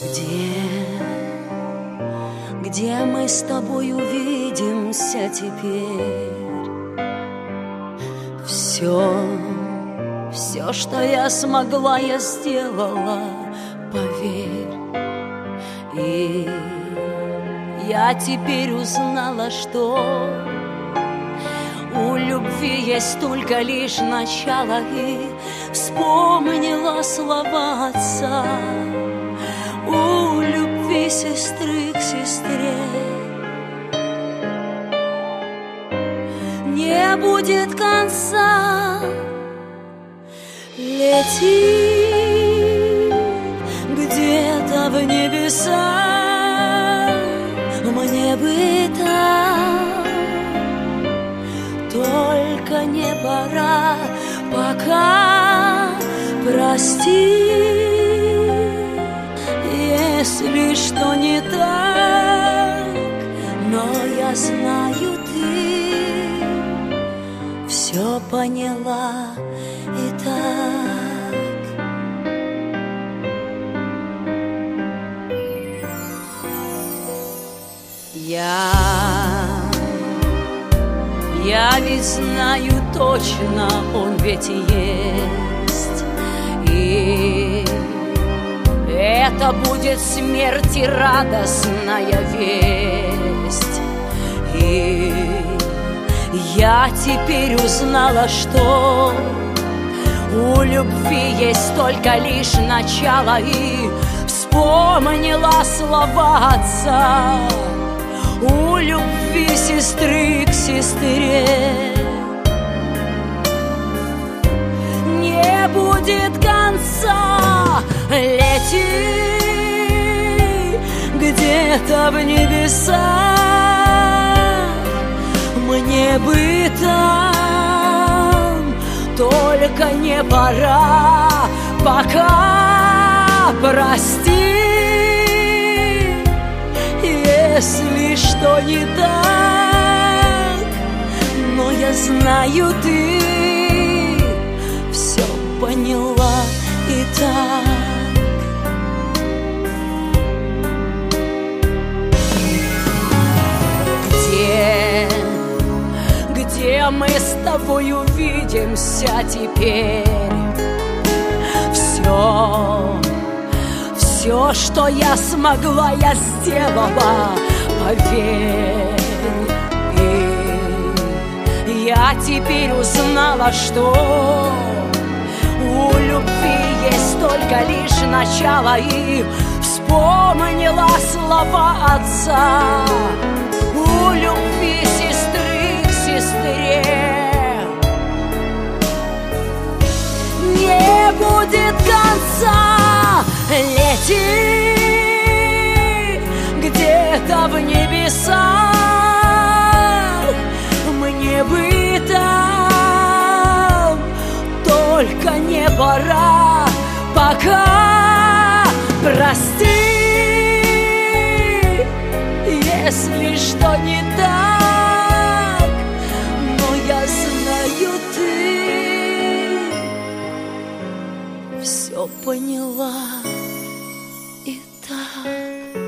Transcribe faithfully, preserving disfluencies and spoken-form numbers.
Где, где мы с тобой увидимся теперь? Все, все, что я смогла, я сделала, поверь. И я теперь узнала, что у любви есть только лишь начало, и вспомнила слова отца. У любви сестры к сестре не будет конца. Лети где-то в небеса, мне бы там, только не пора пока. Прости, если что не так, но я знаю, ты все поняла и так. Я, я ведь знаю точно, он ведь и есть, и это будет смерть и радостная весть. И я теперь узнала, что у любви есть только лишь начало, и вспомнила слова отца. У любви сестры к сестре не будет конца. Лети где-то в небеса, мне бы там, только не пора пока. Прости, если что не так, но я знаю, ты все поняла и так. Где, где мы с тобой увидимся теперь? Все, все, что я смогла, я сделала, поверь. И я теперь узнала, что у любви есть только лишь начало, и вспомнила слова отца. У любви сестры к сестре не будет конца. Лети где-то в небеса, мне бы там, только не пора пока. Прости, если что не так, но я знаю, ты все поняла и так.